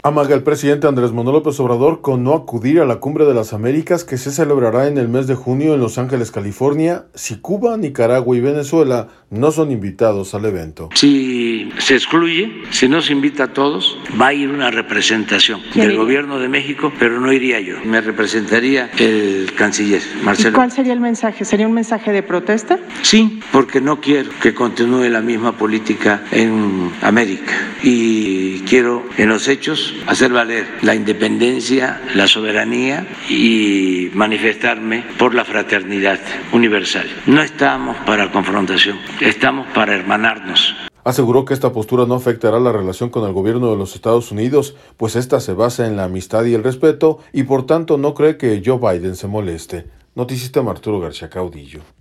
Amaga el presidente Andrés Manuel López Obrador con no acudir a la Cumbre de las Américas que se celebrará en el mes de junio en Los Ángeles, California, si Cuba, Nicaragua y Venezuela no son invitados al evento. Si se excluye, si no se invita a todos, va a ir una representación del gobierno de México, pero no iría yo. Me representaría el canciller, Marcelo. ¿Y cuál sería el mensaje? ¿Sería un mensaje de protesta? Sí, porque no quiero que continúe la misma política en América y quiero en los hechos hacer valer la independencia, la soberanía y manifestarme por la fraternidad universal. No estamos para confrontación, estamos para hermanarnos. Aseguró que esta postura no afectará la relación con el gobierno de los Estados Unidos, pues esta se basa en la amistad y el respeto y por tanto no cree que Joe Biden se moleste. Noticista Arturo García Caudillo.